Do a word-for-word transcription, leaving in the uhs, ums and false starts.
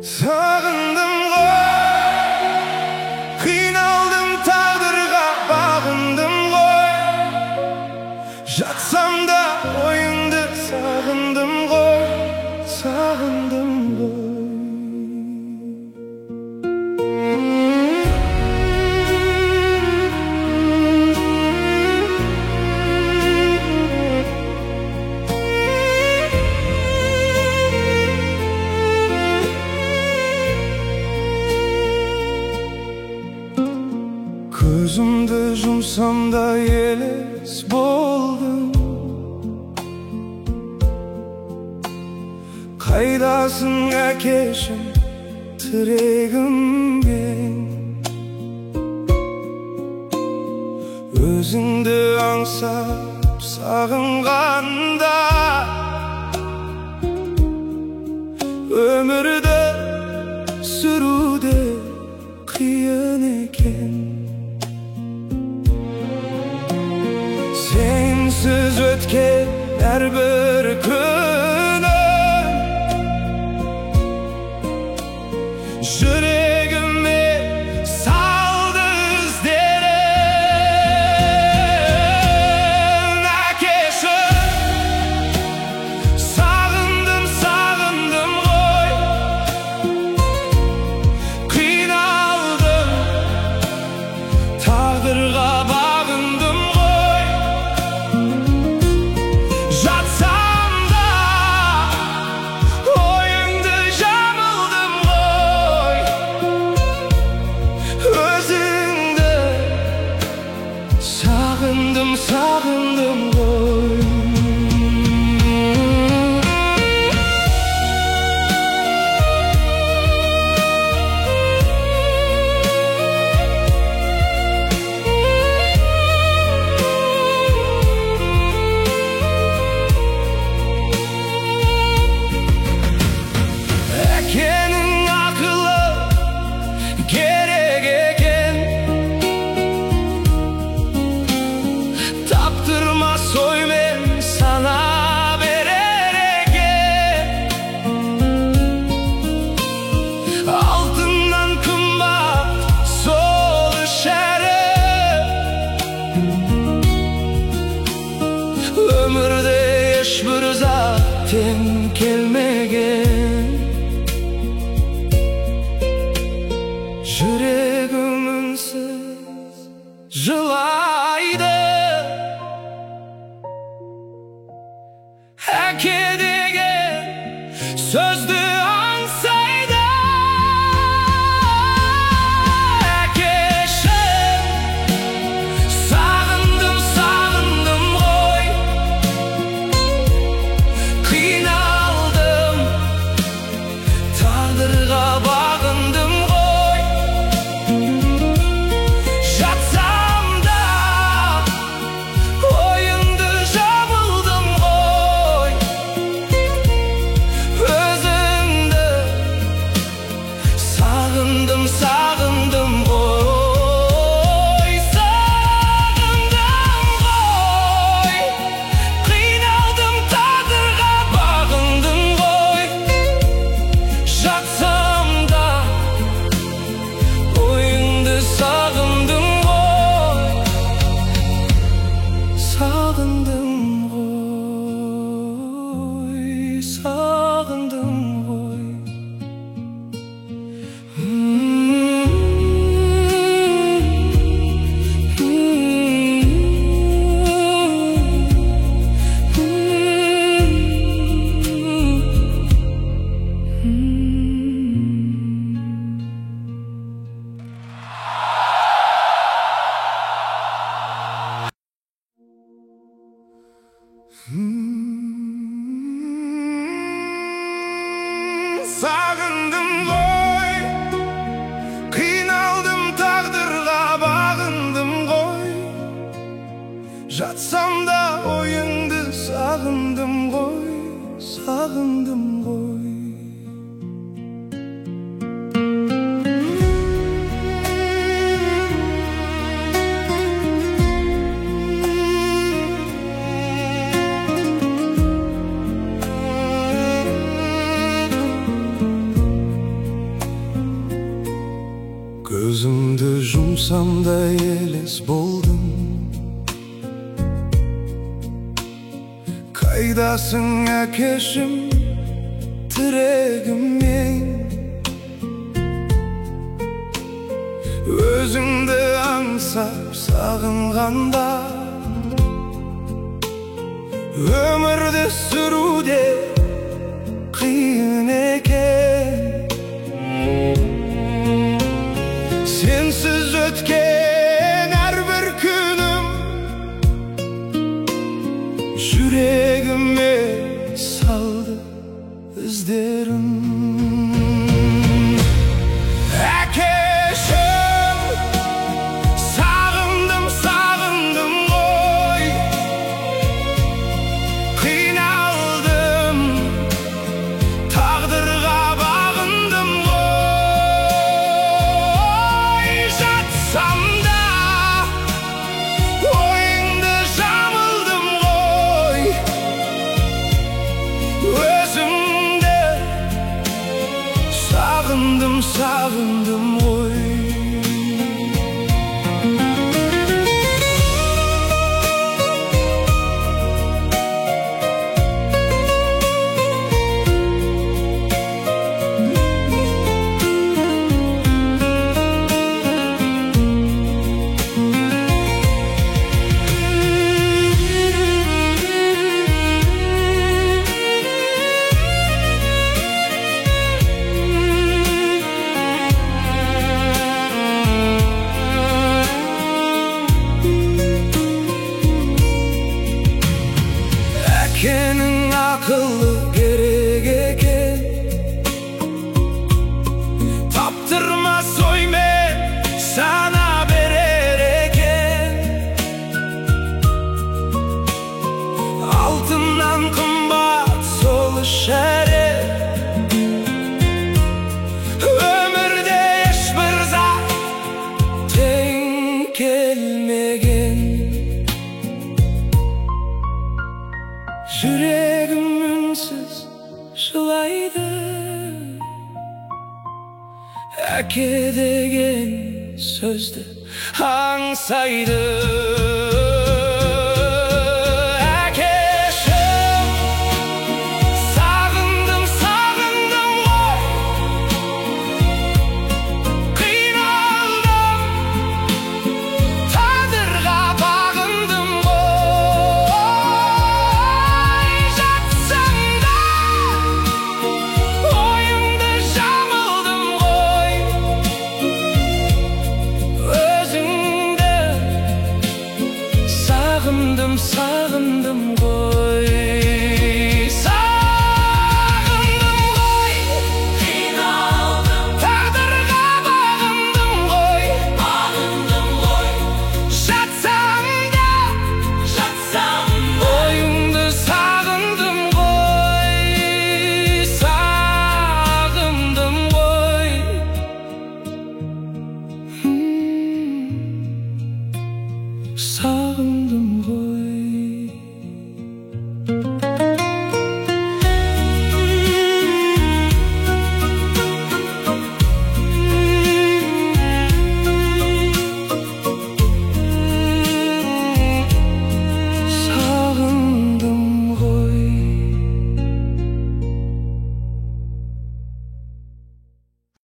Sağındım ғой, қиналдым тағдырға бағындым ғой. Жатсам да ойыңды сағындым ғой, сағындым ғой. Көзімді жұмсам да елес болдым. Қайдасың әкешім, тірегіммен? Өзіңді аңсап сағынғанда өмірді сүруде қиын екен. Сенсіз өткен әрбір күнім жүрегіме салды іздерін. Әкешім, сағындым, сағындым ғой. Қиналдым, тағдырға бағындым ғой. Жатсам да ойыңды жамылдым ғой. Өзіңді сағындым, сағындым ғой. Әкенің ақылы керек екен, таптырмас оймен сана берер екен. Алтыннан қымбат сол ішәрі, өмірде ешбір зат тең келмеген. Жүрегім үнсіз жылайды, әке деген сөзді аңсайды. Әкешім, сағындым, сағындым ғой. Қиналдым, тағдырға бағындым ғой. Жатсам да ойыңды жамылдым ғой. Өзіңді сағындым, сағындым ғой. Сағындым ғой. Қиналдым, тағдырға бағындым ғой. Жатсам да ойыңды сағындым ғой. Сағындым ғой, сағындым ғой. Сағындым ғой, қиналдым, тағдырға бағындым ғой. Жатсам да ойыңды сағындым ғой, сағындым ғой. болсам да елес болдым. Қайдасың әкешім, тірегім мен? Өзіңді аңсап сағынғанда, өмірді сүруде қиын екен. Сенсіз өткен әрбір күнім жүрегіме салды іздерін. Әкешім, сағындым, сағындым ғой. Қиналдым, тағдырға бағындым ғой. Жатсам да ойыңды жамылдым ғой. Өзімді сағындым, сағындым ғой. Әкенің ақылы керек екен, таптырмас оймен сана берер екен. Алтыннан қымбат сол шәріп, өмірде ешбір зат тең келмеген. Жүрегім үнсіз жылайды, әке деген сөзді аңсайды.